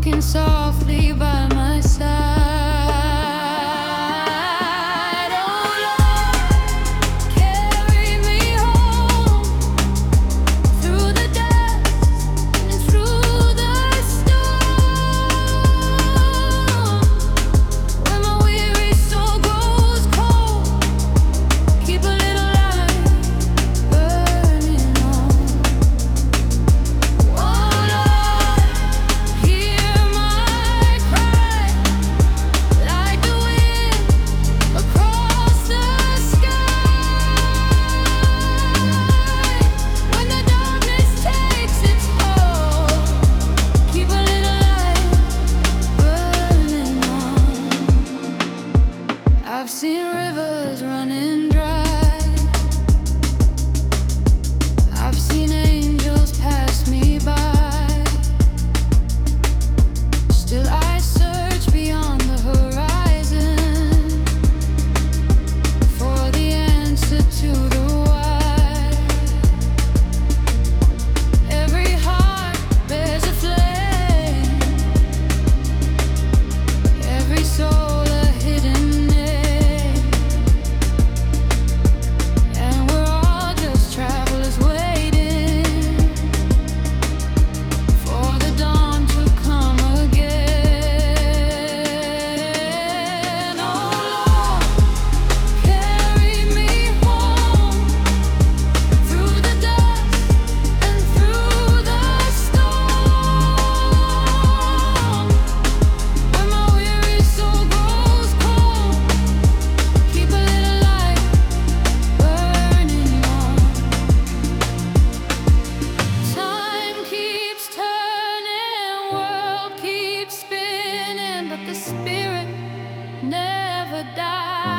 walking softly by my side. Oh Lord, carry me home through the dust and through the storm. When my weary soul grows cold, keep a little light burning on. Oh Lord, hear my cry like the wind across the sky. When the darkness takes its hold, keep a little light burning on. I've seen rivers running dry. I've seen angels pass me by. Still I search beyond the horizon for the answer to the why. Every heart bears a flame, every soul a hidden name, and we're all just travelers waiting for the dawn to come again. Oh Lord, carry me home through the dust and through the storm. When my weary soul grows cold, keep a little light burning on. Time keeps turning, world keeps spinning, but the spirit never dies.